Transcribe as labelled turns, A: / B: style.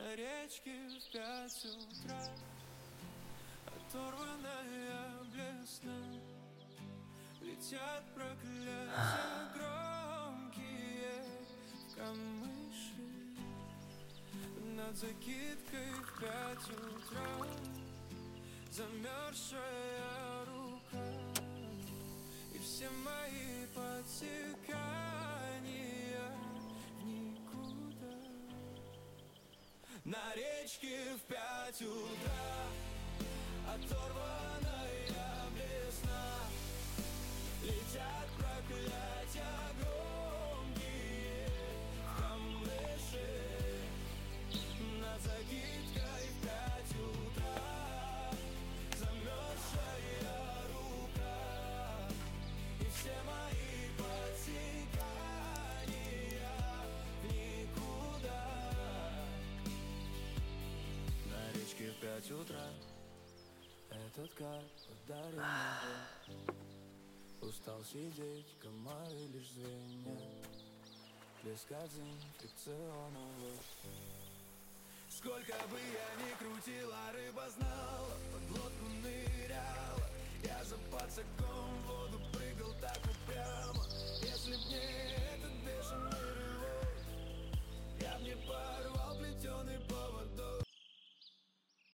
A: На речке в 5 утра, оторванная блесна, летят проклятия громкие в камыши. Над закидкой в 5 утра замерзшая рука, и все мои подтекания в никуда. На речке в 5 утра, оторванная блесна, летят проклятия громкие в камыши. Над закидкой в 5 утра замерзшая рука, и все мои подтекания в никуда. На речке в 5 утра этот кайф ударил меня. Устал сидеть, комары лишь звенят, плеск один фрикционовый. Сколько бы я ни крутила, рыба знала, под лодку ныряла. Я за пацаком в воду прыгал так упрямо.